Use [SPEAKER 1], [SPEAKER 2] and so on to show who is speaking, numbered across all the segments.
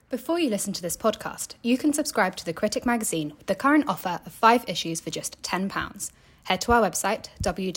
[SPEAKER 1] Before you listen to this podcast, you can subscribe to The Critic magazine with the current offer of 5 issues for just £10. Head to our website,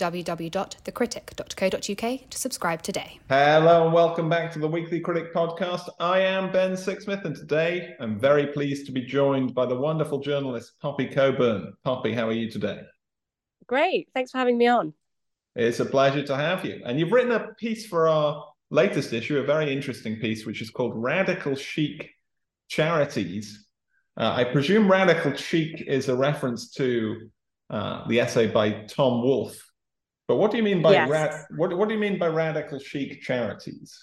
[SPEAKER 1] www.thecritic.co.uk, to subscribe today.
[SPEAKER 2] Hello and welcome back to the Weekly Critic podcast. I am Ben Sixsmith, and today I'm very pleased to be joined by the wonderful journalist Poppy Coburn. Poppy, how are you today?
[SPEAKER 3] Great, thanks for having me on.
[SPEAKER 2] It's a pleasure to have you. And you've written a piece for our latest issue, a very interesting piece, which is called Radical Chic Charities. I presume Radical Chic is a reference to the essay by Tom Wolfe. But what do you mean by what do you mean by radical chic charities?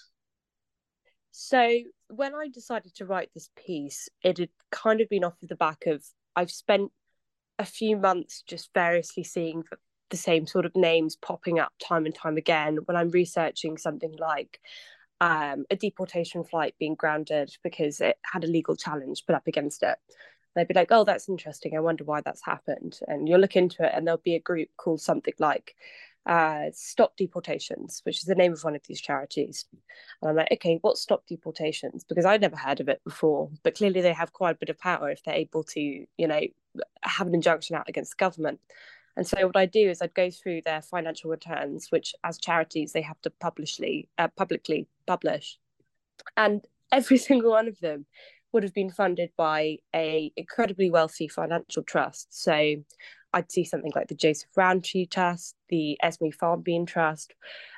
[SPEAKER 3] So when I decided to write this piece, it had kind of been off of the back of I've spent a few months just variously seeing the same sort of names popping up time and time again when I'm researching something like a deportation flight being grounded because it had a legal challenge put up against it. They'd be like, oh, that's interesting. I wonder why that's happened. And you'll look into it and there'll be a group called something like Stop Deportations, which is the name of one of these charities. And I'm like, okay, what's Stop Deportations? Because I'd never heard of it before, but clearly they have quite a bit of power if they're able to, have an injunction out against the government. And so what I do is I'd go through their financial returns, which as charities, they have to publicly publish. And every single one of them would have been funded by a incredibly wealthy financial trust. So I'd see something like the Joseph Rowntree Trust, the Esme Farm Bean Trust,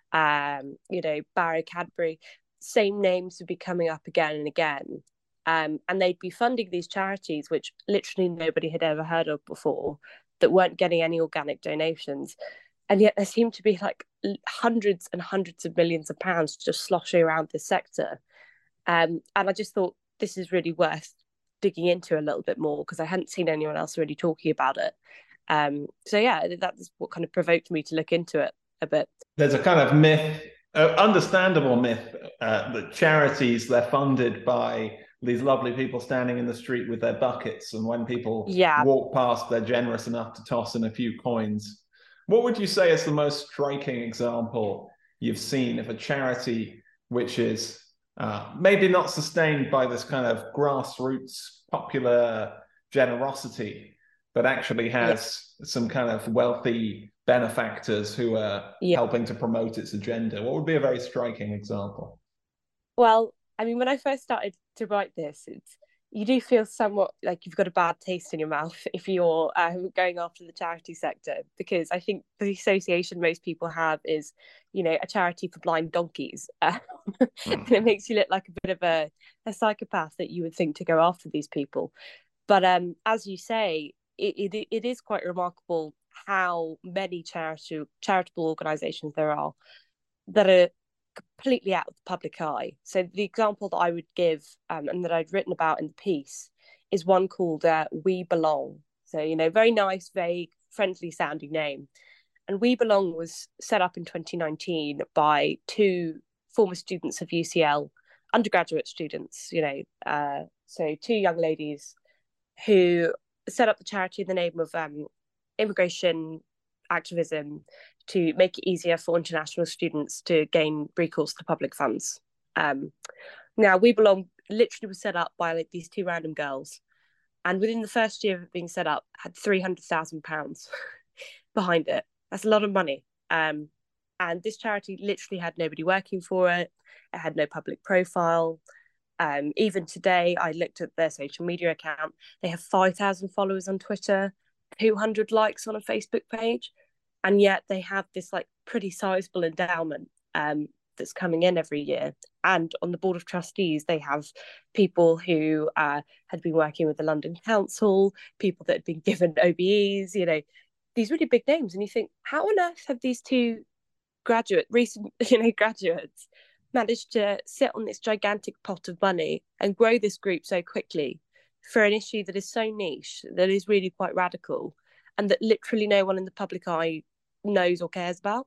[SPEAKER 3] Barry Cadbury. Same names would be coming up again and again. And they'd be funding these charities, which literally nobody had ever heard of before, that weren't getting any organic donations. And yet there seemed to be like hundreds and hundreds of millions of pounds just sloshing around this sector. And I just thought this is really worth digging into a little bit more because I hadn't seen anyone else really talking about it. That's what kind of provoked me to look into it a bit.
[SPEAKER 2] There's a kind of myth, understandable myth, that charities, they're funded by these lovely people standing in the street with their buckets, and when people walk past, they're generous enough to toss in a few coins. What would you say is the most striking example you've seen of a charity which is maybe not sustained by this kind of grassroots popular generosity, but actually has some kind of wealthy benefactors who are helping to promote its agenda? What would be a very striking example?
[SPEAKER 3] Well, I mean, when I first started to write this, you do feel somewhat like you've got a bad taste in your mouth if you're going after the charity sector, because I think the association most people have is, a charity for blind donkeys. And it makes you look like a bit of a psychopath that you would think to go after these people. But as you say, it is quite remarkable how many charitable organisations there are that are completely out of the public eye. So the example that I would give and that I'd written about in the piece is one called We Belong. So, very nice, vague, friendly sounding name. And We Belong was set up in 2019 by 2 former students of UCL, undergraduate students, so 2 young ladies who set up the charity in the name of immigration activism to make it easier for international students to gain recourse to public funds. Now, We Belong literally was set up by these 2 random girls, and within the first year of it being set up, had £300,000 behind it. That's a lot of money. And this charity literally had nobody working for it. It had no public profile. Even today, I looked at their social media account. They have 5,000 followers on Twitter, 200 likes on a Facebook page. And yet they have this pretty sizable endowment that's coming in every year. And on the board of trustees, they have people who had been working with the London Council, people that had been given OBEs, these really big names. And you think, how on earth have these 2 recent graduates managed to sit on this gigantic pot of money and grow this group so quickly for an issue that is so niche, that is really quite radical, and that literally no one in the public eye knows or cares about.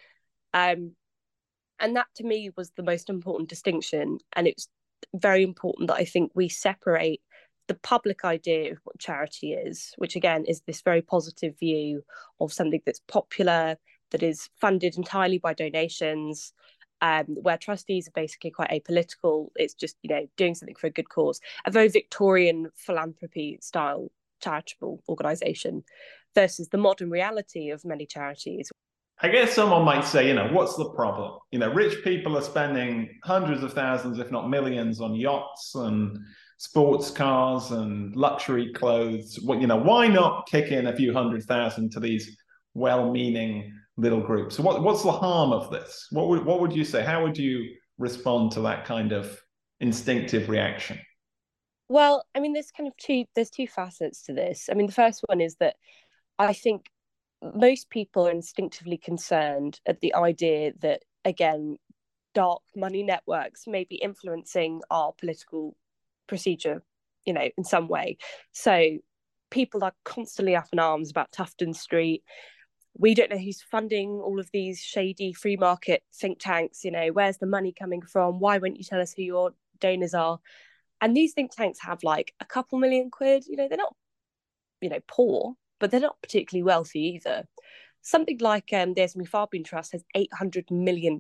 [SPEAKER 3] And that to me was the most important distinction. And it's very important that I think we separate the public idea of what charity is, which again is this very positive view of something that's popular, that is funded entirely by donations, where trustees are basically quite apolitical. It's just, doing something for a good cause, a very Victorian philanthropy style charitable organisation, versus the modern reality of many charities.
[SPEAKER 2] I guess someone might say, what's the problem? Rich people are spending hundreds of thousands, if not millions, on yachts and sports cars and luxury clothes. Why not kick in a few 100,000 to these well-meaning little groups? So what's the harm of this? What would you say? How would you respond to that kind of instinctive reaction?
[SPEAKER 3] Well, I mean, there's two facets to this. I mean, the first one is that I think most people are instinctively concerned at the idea that, again, dark money networks may be influencing our political procedure, in some way. So people are constantly up in arms about Tufton Street. We don't know who's funding all of these shady free market think tanks. Where's the money coming from? Why won't you tell us who your donors are? And these think tanks have like a couple million quid. They're not, poor, but they're not particularly wealthy either. Something like the Esme Farbin Trust has £800 million,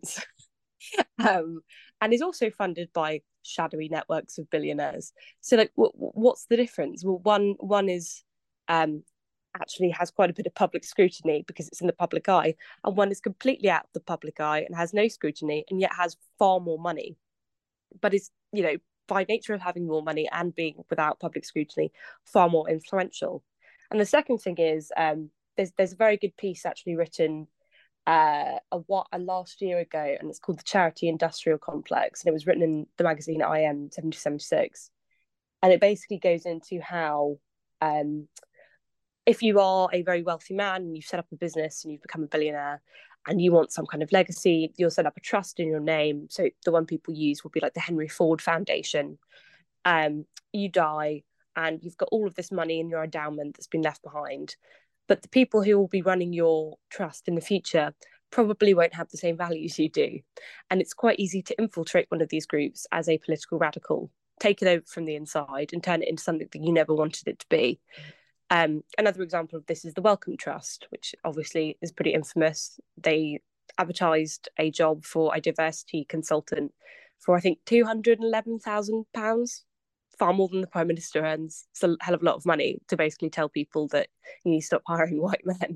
[SPEAKER 3] and is also funded by shadowy networks of billionaires. So, like, what's the difference? Well, one is actually has quite a bit of public scrutiny because it's in the public eye, and one is completely out of the public eye and has no scrutiny and yet has far more money, but is, by nature of having more money and being without public scrutiny, far more influential. And the second thing is there's a very good piece actually written last year ago, and it's called The Charity Industrial Complex, and it was written in the magazine IM 1776, and it basically goes into how if you are a very wealthy man and you've set up a business and you've become a billionaire and you want some kind of legacy, you'll set up a trust in your name. So the one people use will be like the Henry Ford Foundation. You die and you've got all of this money in your endowment that's been left behind. But the people who will be running your trust in the future probably won't have the same values you do. And it's quite easy to infiltrate one of these groups as a political radical, take it over from the inside and turn it into something that you never wanted it to be. Another example of this is the Wellcome Trust, which obviously is pretty infamous. They advertised a job for a diversity consultant for, I think, £211,000, far more than the Prime Minister earns. It's a hell of a lot of money to basically tell people that you need to stop hiring white men.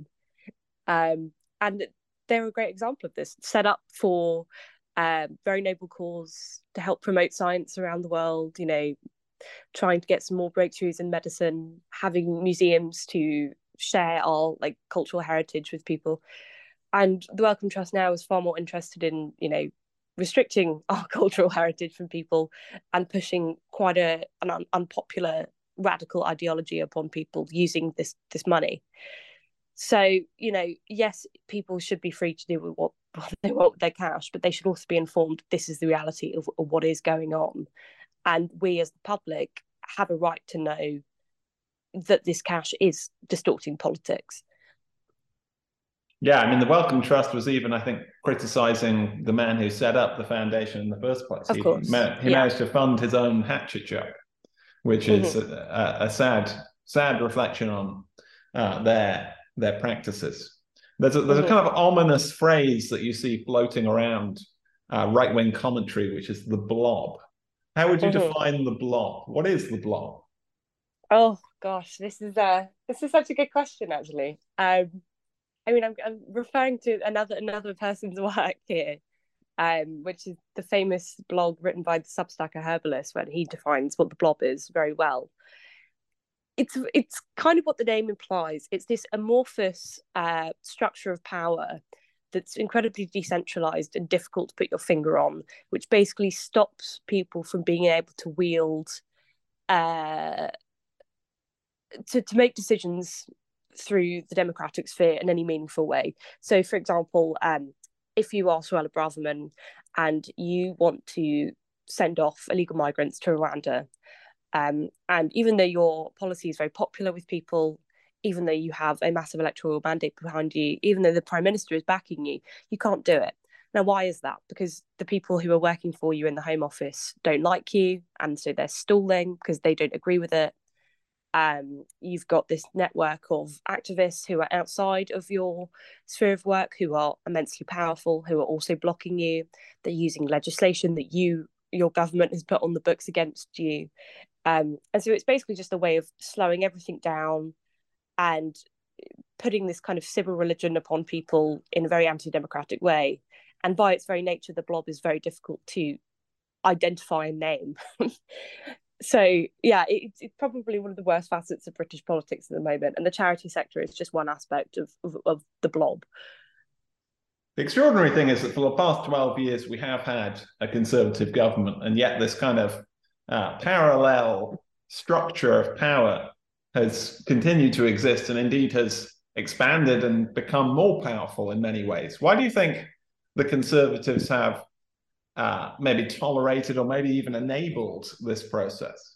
[SPEAKER 3] And they're a great example of this, set up for very noble cause to help promote science around the world, trying to get some more breakthroughs in medicine, having museums to share our cultural heritage with people. And the Wellcome Trust now is far more interested in, restricting our cultural heritage from people and pushing quite an unpopular radical ideology upon people using this money. So, yes, people should be free to do what they want with their cash, but they should also be informed this is the reality of what is going on. And we as the public have a right to know that this cash is distorting politics.
[SPEAKER 2] Yeah, I mean, the Wellcome Trust was even, I think, criticising the man who set up the foundation in the first place.
[SPEAKER 3] Of course.
[SPEAKER 2] He managed to fund his own hatchet job, which is a sad reflection on their practices. There's a kind of ominous phrase that you see floating around right-wing commentary, which is the blob. How would you define the blob? What is the blob?
[SPEAKER 3] Oh gosh, this is such a good question, actually. I mean, I'm referring to another person's work here, which is the famous blog written by the Substacker Herbalist, when he defines what the blob is very well. It's kind of what the name implies. It's this amorphous structure of power that's incredibly decentralized and difficult to put your finger on, which basically stops people from being able to wield, to make decisions through the democratic sphere in any meaningful way. So, for example, if you are Suella Braverman and you want to send off illegal migrants to Rwanda, and even though your policy is very popular with people, even though you have a massive electoral mandate behind you, even though the Prime Minister is backing you, you can't do it. Now, why is that? Because the people who are working for you in the Home Office don't like you, and so they're stalling because they don't agree with it. You've got this network of activists who are outside of your sphere of work, who are immensely powerful, who are also blocking you. They're using legislation that your government has put on the books against you. And so it's basically just a way of slowing everything down and putting this kind of civil religion upon people in a very anti-democratic way. And by its very nature, the blob is very difficult to identify and name. So, yeah, it's probably one of the worst facets of British politics at the moment. And the charity sector is just one aspect of the blob.
[SPEAKER 2] The extraordinary thing is that for the past 12 years, we have had a Conservative government, and yet this kind of parallel structure of power has continued to exist and indeed has expanded and become more powerful in many ways. Why do you think the Conservatives have maybe tolerated or maybe even enabled this process?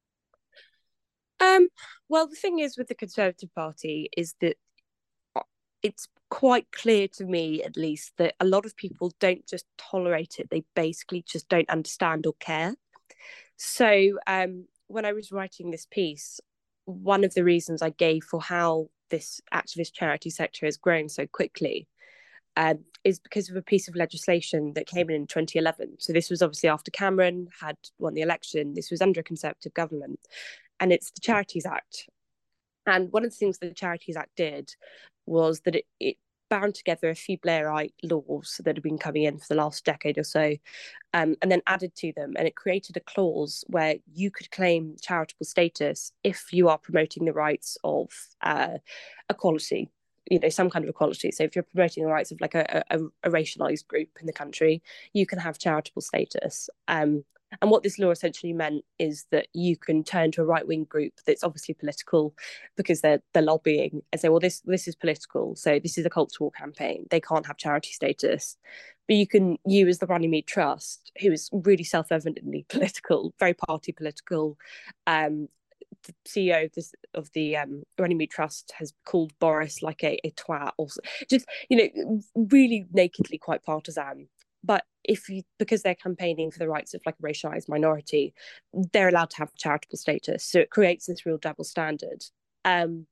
[SPEAKER 3] Well, the thing is with the Conservative Party is that it's quite clear to me, at least, that a lot of people don't just tolerate it, they basically just don't understand or care. So when I was writing this piece, one of the reasons I gave for how this activist charity sector has grown so quickly is because of a piece of legislation that came in 2011. So this was obviously after Cameron had won the election. This was under a Conservative government, and it's the Charities Act. And one of the things that the Charities Act did was that it bound together a few Blairite laws that had been coming in for the last decade or so, and then added to them. And it created a clause where you could claim charitable status if you are promoting the rights of equality, some kind of equality. So if you're promoting the rights of like a racialized group in the country, you can have charitable status. And what this law essentially meant is that you can turn to a right-wing group that's obviously political because they're lobbying and say, well, this is political, so this is a culture war campaign. They can't have charity status. But you as the Runnymede Trust, who is really self-evidently political, very party political, the CEO of the Runnymede Trust has called Boris like a twat, or just really nakedly quite partisan. But because they're campaigning for the rights of like a racialized minority, they're allowed to have charitable status. So it creates this real double standard. And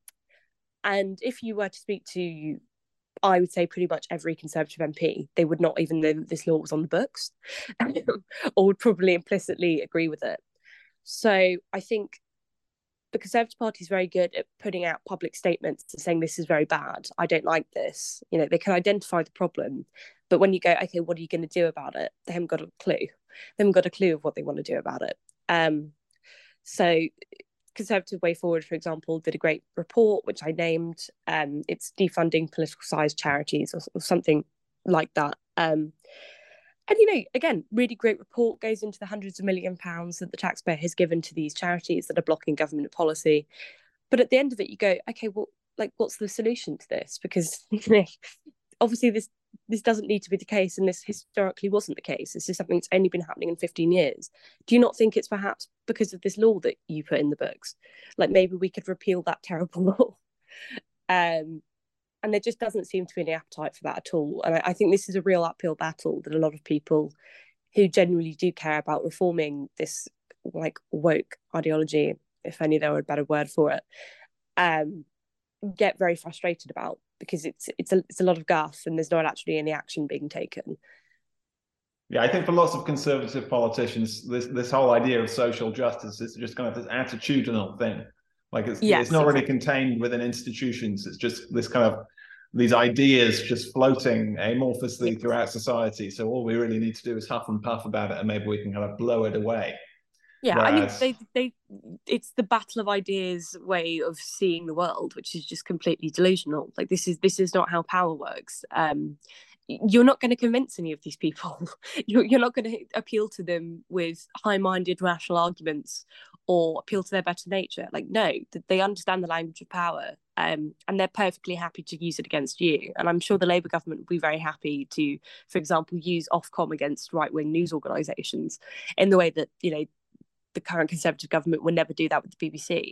[SPEAKER 3] if you were to speak to, I would say, pretty much every Conservative MP, they would not even know that this law was on the books or would probably implicitly agree with it. So I think the Conservative Party is very good at putting out public statements and saying this is very bad, I don't like this. They can identify the problem, but when you go, okay, what are you going to do about it? They haven't got a clue. They haven't got a clue of what they want to do about it. So Conservative Way Forward, for example, did a great report, which I named. It's defunding political sized charities or something like that. And, again, really great report, goes into the hundreds of £1 that the taxpayer has given to these charities that are blocking government policy. But at the end of it, you go, okay, well, what's the solution to this? Because obviously this doesn't need to be the case, and this historically wasn't the case. This is something that's only been happening in 15 years. Do you not think it's perhaps because of this law that you put in the books? Maybe we could repeal that terrible law. And there just doesn't seem to be any appetite for that at all. And I think this is a real uphill battle that a lot of people who genuinely do care about reforming this woke ideology, if only there were a better word for it, get very frustrated about, because it's a lot of guff and there's not actually any action being taken.
[SPEAKER 2] Yeah, I think for lots of Conservative politicians, this whole idea of social justice is just kind of this attitudinal thing. It's not really contained within institutions. It's just this kind of these ideas just floating amorphously throughout society. So all we really need to do is huff and puff about it, and maybe we can kind of blow it away.
[SPEAKER 3] Yeah, whereas... I mean, it's the battle of ideas way of seeing the world, which is just completely delusional. This is not how power works. You're not going to convince any of these people. You're not going to appeal to them with high-minded, rational arguments or appeal to their better nature. No, they understand the language of power, and they're perfectly happy to use it against you. And I'm sure the Labour government would be very happy to, for example, use Ofcom against right-wing news organisations in the way that, the current Conservative government would never do that with the BBC.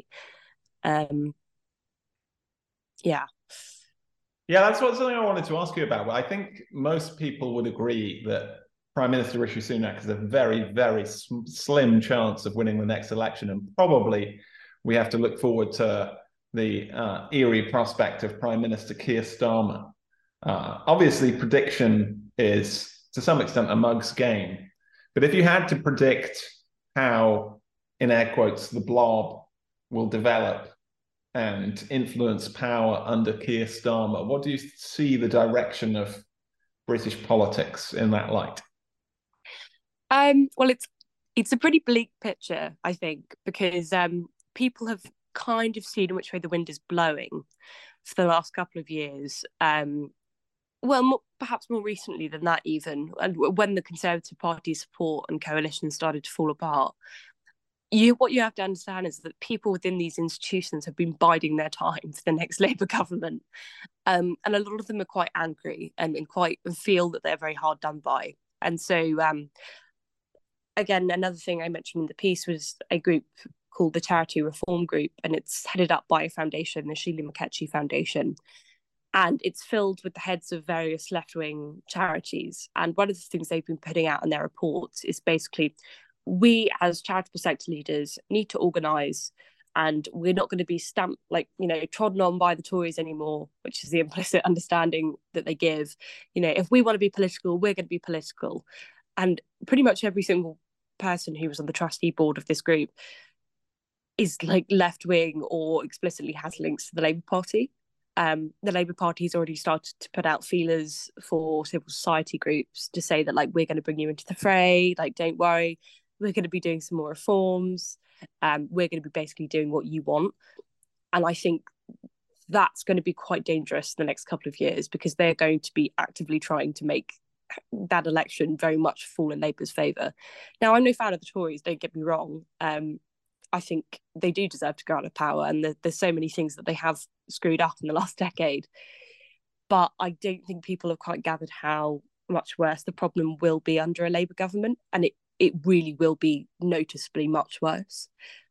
[SPEAKER 2] Yeah, that's something I wanted to ask you about. I think most people would agree that Prime Minister Rishi Sunak has a very, very slim chance of winning the next election, and probably we have to look forward to the eerie prospect of Prime Minister Keir Starmer. Obviously, prediction is to some extent a mug's game. But if you had to predict how, in air quotes, the blob will develop and influence power under Keir Starmer, what do you see the direction of British politics in that light?
[SPEAKER 3] Well, it's a pretty bleak picture, I think, because people have kind of seen which way the wind is blowing for the last couple of years. Perhaps more recently than that even, and when the Conservative Party's support and coalition started to fall apart. What you have to understand is that people within these institutions have been biding their time for the next Labour government. And a lot of them are quite angry and quite feel that they're very hard done by. And so, again, another thing I mentioned in the piece was a group called the Charity Reform Group, and it's headed up by a foundation, the Sheila McKechnie Foundation. And it's filled with the heads of various left-wing charities. And one of the things they've been putting out in their reports is basically, we as charitable sector leaders need to organise, and we're not going to be stamped, trodden on by the Tories anymore, which is the implicit understanding that they give. If we want to be political, we're going to be political. And pretty much every single person who was on the trustee board of this group is left-wing or explicitly has links to the Labour Party. The Labour Party has already started to put out feelers for civil society groups to say that we're going to bring you into the fray, don't worry, we're going to be doing some more reforms, we're going to be basically doing what you want. And I think that's going to be quite dangerous in the next couple of years, because they're going to be actively trying to make that election very much fall in Labour's favour. Now, I'm no fan of the Tories, don't get me wrong. I think they do deserve to go out of power, and there's so many things that they have screwed up in the last decade. But I don't think people have quite gathered how much worse the problem will be under a Labour government, and it really will be noticeably much worse.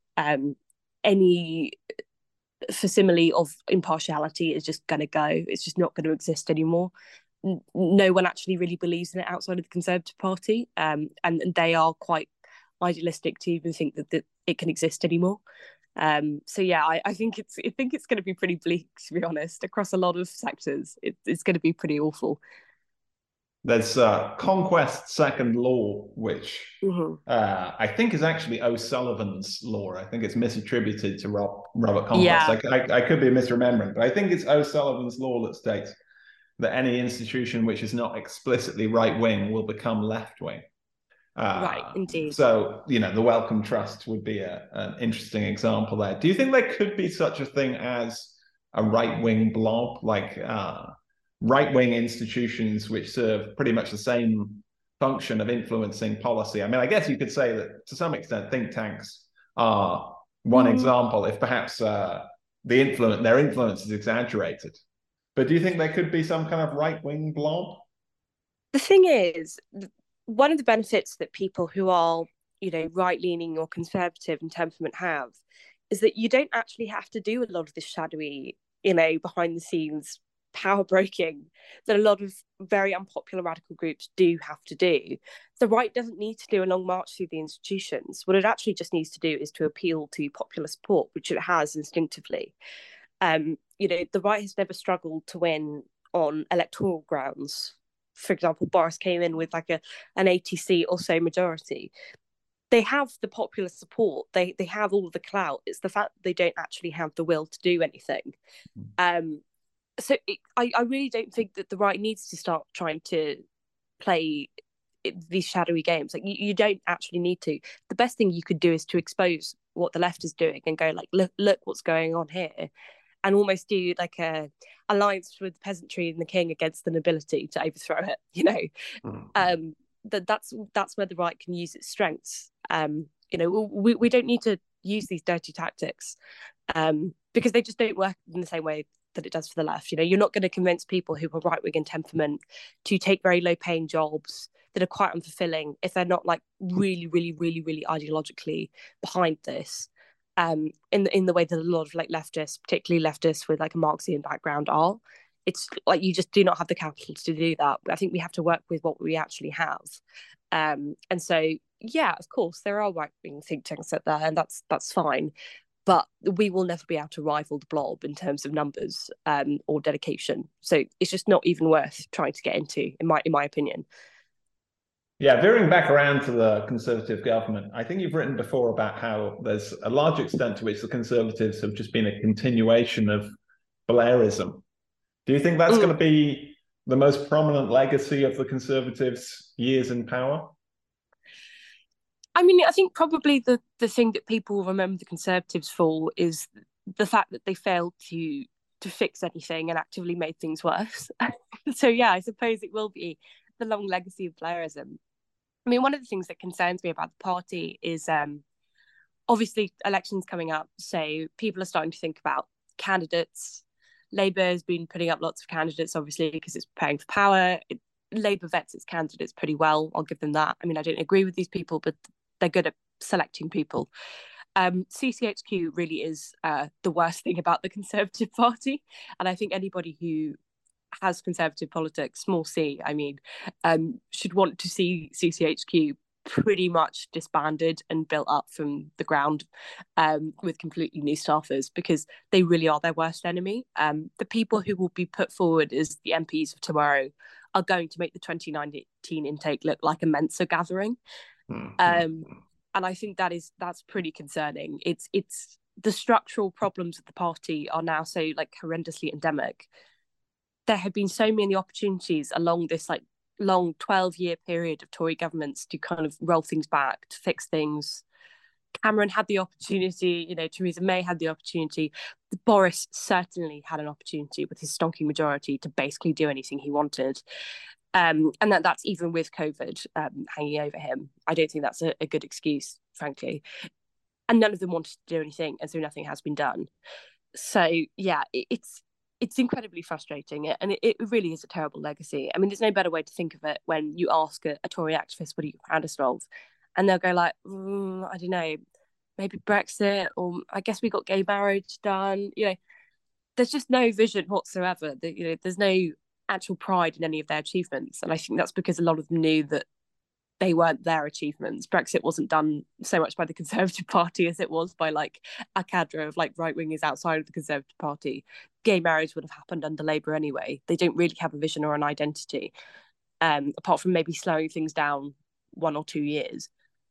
[SPEAKER 3] Any facsimile of impartiality is just going to go. It's just not going to exist anymore. No one actually really believes in it outside of the Conservative Party, and they are quite idealistic to even think that it can exist anymore. So yeah, I think it's going to be pretty bleak, to be honest, across a lot of sectors. It's going to be pretty awful.
[SPEAKER 2] There's Conquest Second Law, which I think is actually O'Sullivan's law. I think it's misattributed to Robert Conquest. Yeah. I could be misremembering, but I think it's O'Sullivan's law that states that any institution which is not explicitly right-wing will become left-wing.
[SPEAKER 3] Right, indeed.
[SPEAKER 2] So, the Wellcome Trust would be an interesting example there. Do you think there could be such a thing as a right-wing blob, right-wing institutions which serve pretty much the same function of influencing policy? I mean, I guess you could say that to some extent think tanks are one example, if perhaps their influence is exaggerated. But do you think there could be some kind of right-wing blob?
[SPEAKER 3] The thing is, one of the benefits that people who are, right-leaning or conservative in temperament have is that you don't actually have to do a lot of this shadowy, behind-the-scenes power broking that a lot of very unpopular radical groups do have to do. The right doesn't need to do a long march through the institutions. What it actually just needs to do is to appeal to popular support, which it has instinctively. The right has never struggled to win on electoral grounds. For example, Boris came in with an 80-seat or so majority. They have the popular support. They have all of the clout. It's the fact that they don't actually have the will to do anything. So I really don't think that the right needs to start trying to play these shadowy games. You don't actually need to. The best thing you could do is to expose what the left is doing and go look what's going on here, and almost do a alliance with the peasantry and the king against the nobility to overthrow it. That's where the right can use its strengths. We don't need to use these dirty tactics because they just don't work in the same way that it does for the left. You're not going to convince people who are right-wing in temperament to take very low-paying jobs that are quite unfulfilling if they're not really, really, really, really ideologically behind this. In the way that a lot of leftists, particularly leftists with a Marxian background, are. It's you just do not have the capital to do that. I think we have to work with what we actually have. And so, yeah, of course, there are right-wing think tanks out there, and that's fine. but we will never be able to rival the Blob in terms of numbers or dedication. So it's just not even worth trying to get into, in my opinion.
[SPEAKER 2] Yeah, veering back around to the Conservative government, I think you've written before about how there's a large extent to which the Conservatives have just been a continuation of Blairism. Do you think that's going to be the most prominent legacy of the Conservatives' years in power?
[SPEAKER 3] I mean, I think probably the thing that people remember the Conservatives for is the fact that they failed to fix anything and actively made things worse. So yeah, I suppose it will be the long legacy of Blairism. I mean, one of the things that concerns me about the party is obviously elections coming up, so people are starting to think about candidates. Labour has been putting up lots of candidates, obviously, because it's preparing for power. Labour vets its candidates pretty well, I'll give them that. I mean, I don't agree with these people, but they're good at selecting people. CCHQ really is the worst thing about the Conservative Party, and I think anybody who has Conservative politics, small c, I mean, should want to see CCHQ pretty much disbanded and built up from the ground with completely new staffers, because they really are their worst enemy. The people who will be put forward as the MPs of tomorrow are going to make the 2019 intake look like a Mensa gathering. And I think that's pretty concerning. It's the structural problems of the party are now so like horrendously endemic. There have been so many opportunities along this like long 12-year period of Tory governments to kind of roll things back, to fix things. Cameron had the opportunity, Theresa May had the opportunity. Boris certainly had an opportunity with his stonking majority to basically do anything he wanted. And that's even with COVID hanging over him. I don't think that's a good excuse, frankly. And none of them wanted to do anything, and so nothing has been done. So, yeah, it's incredibly frustrating, and it really is a terrible legacy. I mean, there's no better way to think of it when you ask a Tory activist, what are you proudest of? And they'll go like, I don't know, maybe Brexit, or I guess we got gay marriage done. There's just no vision whatsoever. There's no actual pride in any of their achievements. And I think that's because a lot of them knew that they weren't their achievements. Brexit wasn't done so much by the Conservative Party as it was by like a cadre of like right wingers outside of the Conservative Party. Gay marriage would have happened under Labour anyway. They don't really have a vision or an identity, apart from maybe slowing things down 1 or 2 years.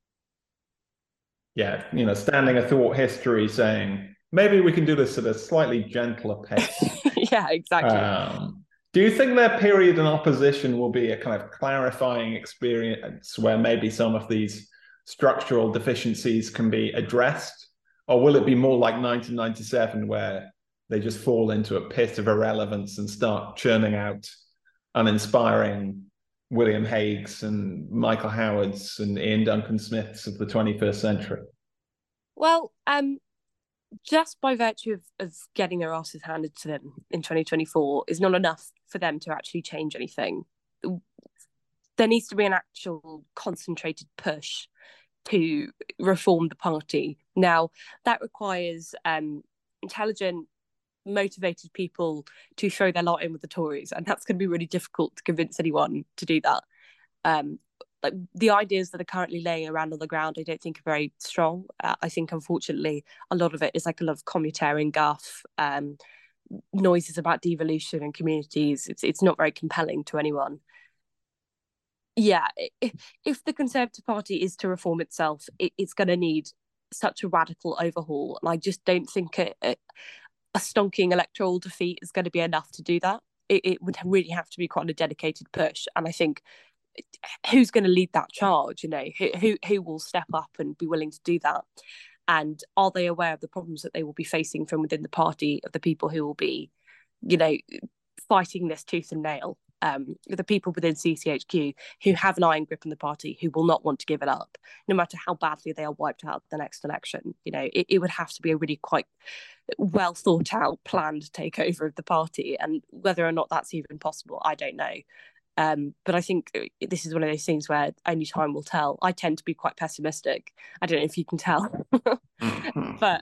[SPEAKER 2] Yeah, standing athwart history, saying maybe we can do this at a slightly gentler pace.
[SPEAKER 3] Yeah, exactly.
[SPEAKER 2] Do you think their period in opposition will be a kind of clarifying experience where maybe some of these structural deficiencies can be addressed? Or will it be more like 1997, where they just fall into a pit of irrelevance and start churning out uninspiring William Hagues and Michael Howards and Ian Duncan Smiths of the 21st century?
[SPEAKER 3] Well, just by virtue of getting their asses handed to them in 2024 is not enough for them to actually change anything. There needs to be an actual concentrated push to reform the party. Now, that requires intelligent, motivated people to throw their lot in with the Tories, and that's going to be really difficult to convince anyone to do that. Like the ideas that are currently laying around on the ground, I don't think are very strong. I think, unfortunately, a lot of it is like a lot of communitarian guff, noises about devolution and communities. It's not very compelling to anyone. Yeah, if the Conservative Party is to reform itself, it's going to need such a radical overhaul, and I just don't think a stonking electoral defeat is going to be enough to do that. It would really have to be quite a dedicated push, and I think who's going to lead that charge? Who will step up and be willing to do that? And are they aware of the problems that they will be facing from within the party, of the people who will be, fighting this tooth and nail? The people within CCHQ who have an iron grip on the party, who will not want to give it up, no matter how badly they are wiped out the next election. It would have to be a really quite well thought out, planned takeover of the party, and whether or not that's even possible, I don't know. But I think this is one of those things where only time will tell. I tend to be quite pessimistic. I don't know if you can tell, but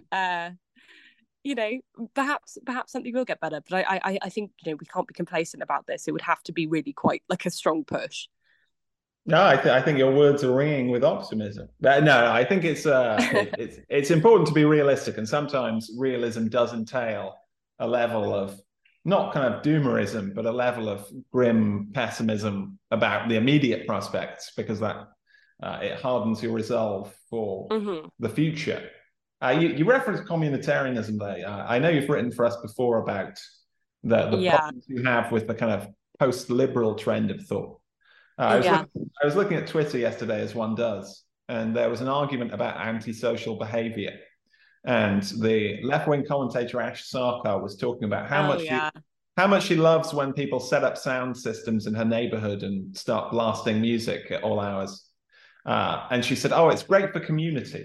[SPEAKER 3] perhaps something will get better. But I think we can't be complacent about this. It would have to be really quite like a strong push.
[SPEAKER 2] No, I think your words are ringing with optimism. No, I think it's important to be realistic, and sometimes realism does entail a level of not kind of doomerism, but a level of grim pessimism about the immediate prospects, because that it hardens your resolve for the future. You referenced communitarianism there. I know you've written for us before about the problems you have with the kind of post-liberal trend of thought. I was looking at Twitter yesterday, as one does, and there was an argument about antisocial behavior. And the left-wing commentator Ash Sarkar was talking about how much she loves when people set up sound systems in her neighborhood and start blasting music at all hours. And she said, "Oh, it's great for community."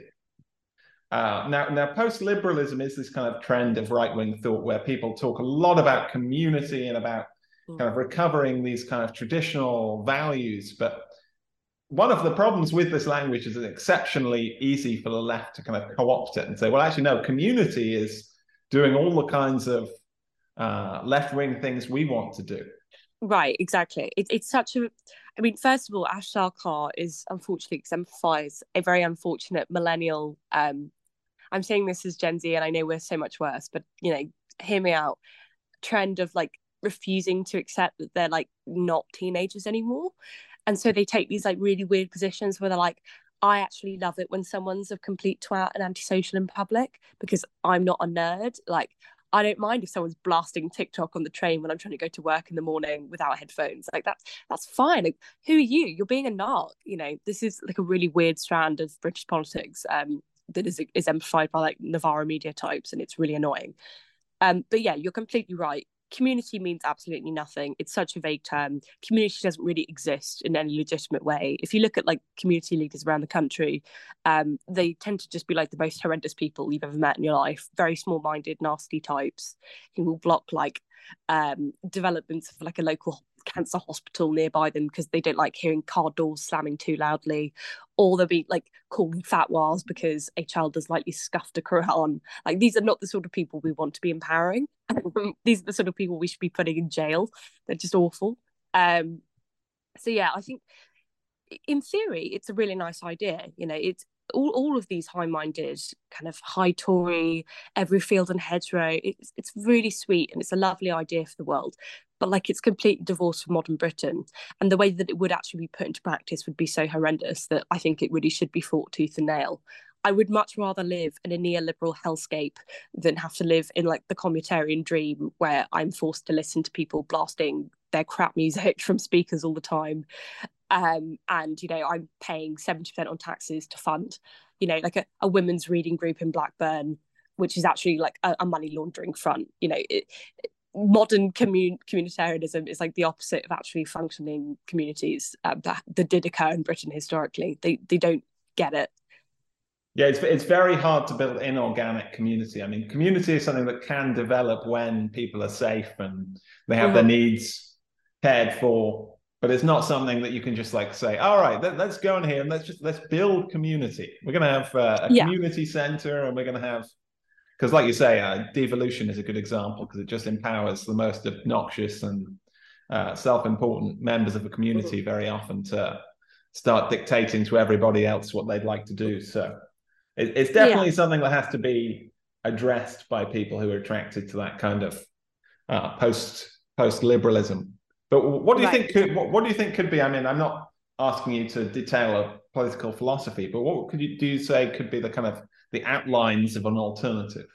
[SPEAKER 2] Now, post-liberalism is this kind of trend of right-wing thought where people talk a lot about community and about kind of recovering these kind of traditional values. But one of the problems with this language is it's exceptionally easy for the left to kind of co-opt it and say, well, actually, no, community is doing all the kinds of left-wing things we want to do.
[SPEAKER 3] Right, exactly. It's such a... I mean, first of all, Ash Sarkar is unfortunately exemplifies a very unfortunate millennial... I'm saying this as Gen Z, and I know we're so much worse, but, you know, hear me out. Trend of, like, refusing to accept that they're like not teenagers anymore, and so they take these like really weird positions where they're like, I actually love it when someone's a complete twat and antisocial in public because I'm not a nerd. Like, I don't mind if someone's blasting TikTok on the train when I'm trying to go to work in the morning without headphones. Like, that's fine. Like, who are you? You're being a narc. You know, this is like a really weird strand of British politics that is exemplified by like Navarro media types, and it's really annoying. But yeah, you're completely right. Community means absolutely nothing. It's such a vague term. Community doesn't really exist in any legitimate way. If you look at like community leaders around the country, they tend to just be like the most horrendous people you've ever met in your life. Very small-minded, nasty types who will block like developments of like a local cancer hospital nearby them because they don't like hearing car doors slamming too loudly, or they'll be like calling fatwas because a child has likely scuffed a Quran. Like, these are not the sort of people we want to be empowering. These are the sort of people we should be putting in jail. They're just awful. So yeah, I think in theory it's a really nice idea. You know, it's all of these high-minded kind of high Tory, every field and hedgerow. It's really sweet and it's a lovely idea for the world, but like it's completely divorced from modern Britain, and the way that it would actually be put into practice would be so horrendous that I think it really should be fought tooth and nail. I would much rather live in a neoliberal hellscape than have to live in like the communitarian dream where I'm forced to listen to people blasting their crap music from speakers all the time. And, you know, I'm paying 70% on taxes to fund, you know, like a women's reading group in Blackburn, which is actually like a money laundering front. You know, modern communitarianism is like the opposite of actually functioning communities that did occur in Britain historically. They don't get it.
[SPEAKER 2] Yeah, it's very hard to build inorganic community. I mean, community is something that can develop when people are safe and they have their needs cared for. But it's not something that you can just like say, all right, let's go in here and let's build community. We're going to have a community center, and we're going to have, because like you say, devolution is a good example because it just empowers the most obnoxious and self-important members of the community very often to start dictating to everybody else what they'd like to do. So it's definitely something that has to be addressed by people who are attracted to that kind of post-liberalism. But what do you think what do you think could be? I mean, I'm not asking you to detail a political philosophy, but what do you say could be the kind of the outlines of an alternative?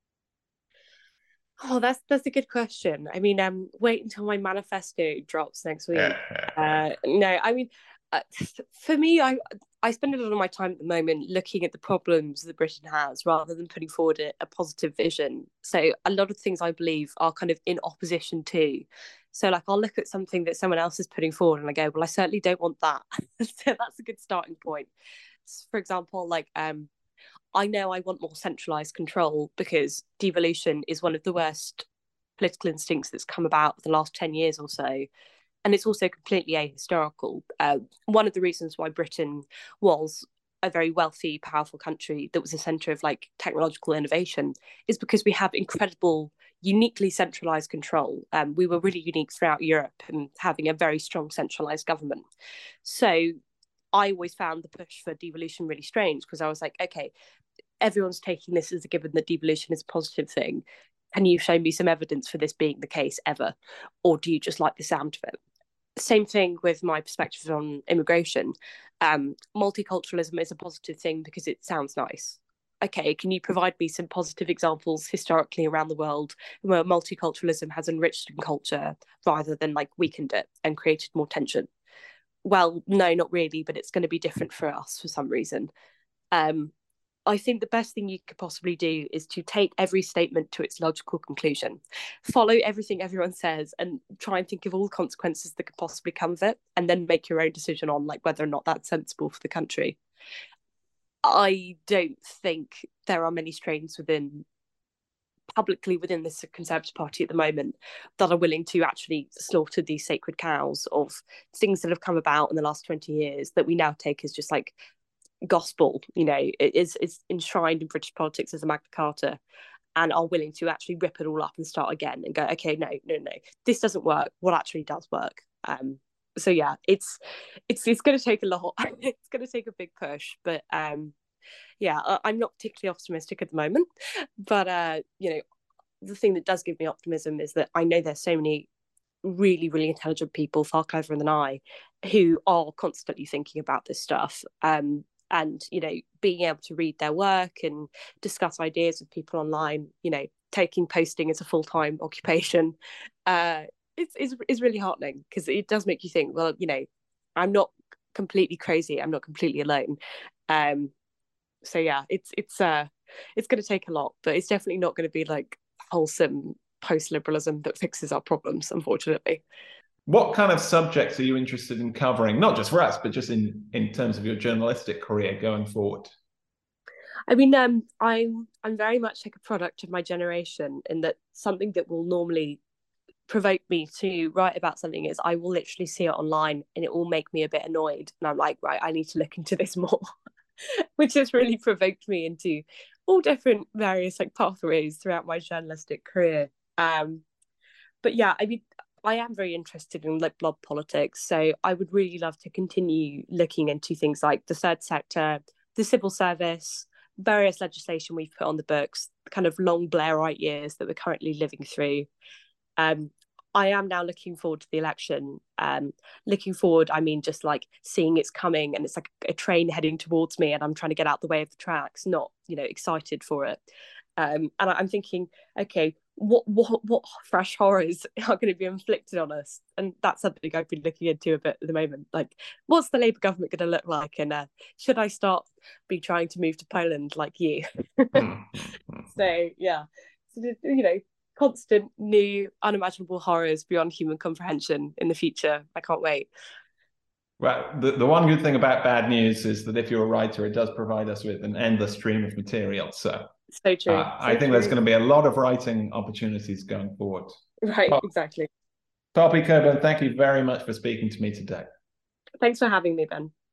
[SPEAKER 3] Oh, that's a good question. I mean, wait until my manifesto drops next week. No, I mean, for me, I spend a lot of my time at the moment looking at the problems that Britain has rather than putting forward a positive vision. So a lot of things I believe are kind of in opposition to. So like I'll look at something that someone else is putting forward and I go, well, I certainly don't want that. So that's a good starting point. For example, like I know I want more centralised control because devolution is one of the worst political instincts that's come about the last 10 years or so. And it's also completely ahistorical. One of the reasons why Britain was a very wealthy, powerful country that was a centre of like technological innovation is because we have incredible uniquely centralized control. We were really unique throughout Europe and having a very strong centralized government. So I always found the push for devolution really strange, because I was like, okay, everyone's taking this as a given that devolution is a positive thing. Can you show me some evidence for this being the case ever? Or do you just like the sound of it? Same thing with my perspective on immigration. Multiculturalism is a positive thing because it sounds nice. Okay, can you provide me some positive examples historically around the world where multiculturalism has enriched culture rather than like weakened it and created more tension? Well, no, not really, but it's going to be different for us for some reason. I think the best thing you could possibly do is to take every statement to its logical conclusion, follow everything everyone says, and try and think of all the consequences that could possibly come of it, and then make your own decision on like whether or not that's sensible for the country. I don't think there are many strains publicly within this Conservative Party at the moment that are willing to actually slaughter these sacred cows of things that have come about in the last 20 years that we now take as just like gospel. It is enshrined in British politics as a Magna Carta, and are willing to actually rip it all up and start again and go, okay, no, this doesn't work. What actually does work? So yeah, it's going to take a lot. It's going to take a big push, but yeah, I'm not particularly optimistic at the moment. But the thing that does give me optimism is that I know there's so many really, really intelligent people, far cleverer than I, who are constantly thinking about this stuff. And being able to read their work and discuss ideas with people online, taking posting as a full-time occupation, is really heartening, because it does make you think, well, I'm not completely crazy, I'm not completely alone. So yeah, it's going to take a lot, but it's definitely not going to be like wholesome post-liberalism that fixes our problems, unfortunately.
[SPEAKER 2] What kind of subjects are you interested in covering, not just for us, but just in terms of your journalistic career going forward?
[SPEAKER 3] I mean, I'm very much like a product of my generation, in that something that will normally provoke me to write about something is I will literally see it online and it will make me a bit annoyed, and I'm like, right, I need to look into this more, which has really provoked me into all different various like pathways throughout my journalistic career. But yeah, I mean, I am very interested in like blob politics, so I would really love to continue looking into things like the third sector, the civil service, various legislation we've put on the books, the kind of long Blairite years that we're currently living through. I am now looking forward to the election. Looking forward, I mean, just like seeing it's coming and it's like a train heading towards me and I'm trying to get out the way of the tracks, not, excited for it. And I'm thinking, okay, what fresh horrors are going to be inflicted on us? And that's something I've been looking into a bit at the moment. Like, what's the Labour government going to look like? And should I start trying to move to Poland like you? So yeah, constant new unimaginable horrors beyond human comprehension in the future. I can't wait.
[SPEAKER 2] Right. The one good thing about bad news is that if you're a writer, it does provide us with an endless stream of material. So
[SPEAKER 3] true.
[SPEAKER 2] I think there's going to be a lot of writing opportunities going forward.
[SPEAKER 3] Right, exactly.
[SPEAKER 2] Poppy Cockburn, thank you very much for speaking to me today.
[SPEAKER 3] Thanks for having me, Ben.